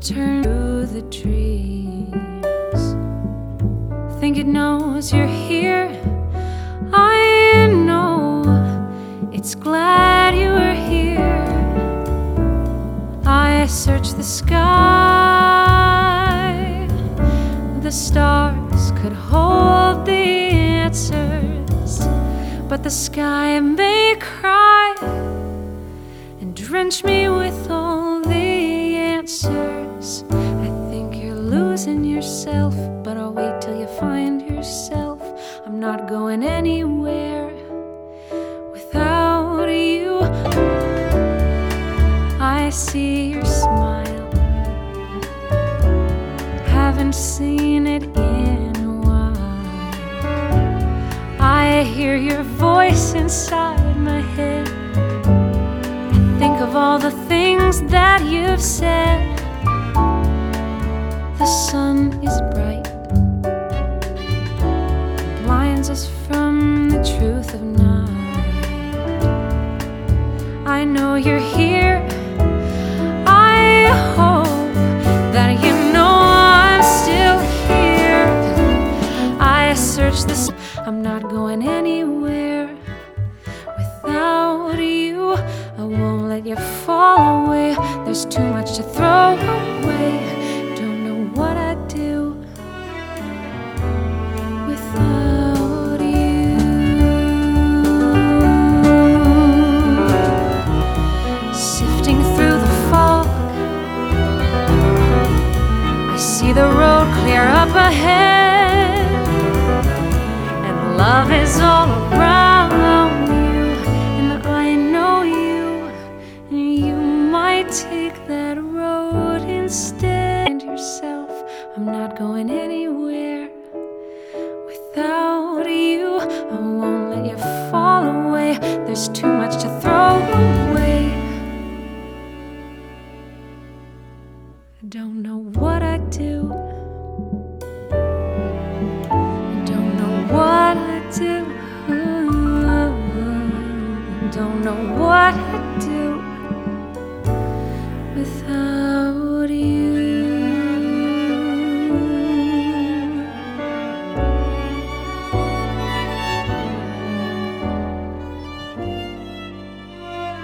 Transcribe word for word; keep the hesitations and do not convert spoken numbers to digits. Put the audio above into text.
turn to the trees. Think it knows you're here. I know it's glad you were here. I search the sky. The stars could hold the answers, but the sky may cry and drench me with all the answers. I think you're losing yourself, but I'll wait till you find yourself. I'm not going anywhere without you. I see your smile, haven't seen it in a while. I hear your voice inside my head. Think of all the things that you've said. The sun is bright, blinds us from the truth of night. I know you're here. I hope that you know I'm still here. I search this. I'm not going anywhere without you. I won't let you fall away. There's too much to throw away. Don't know what I'd do without you. Sifting through the fog, I see the road clear up ahead, and love is all around. Take that road instead. And yourself, I'm not going anywhere without you. I won't let you fall away. There's too much to throw away. I don't know what I'd do. I don't know what I'd do. I don't know what I'd do without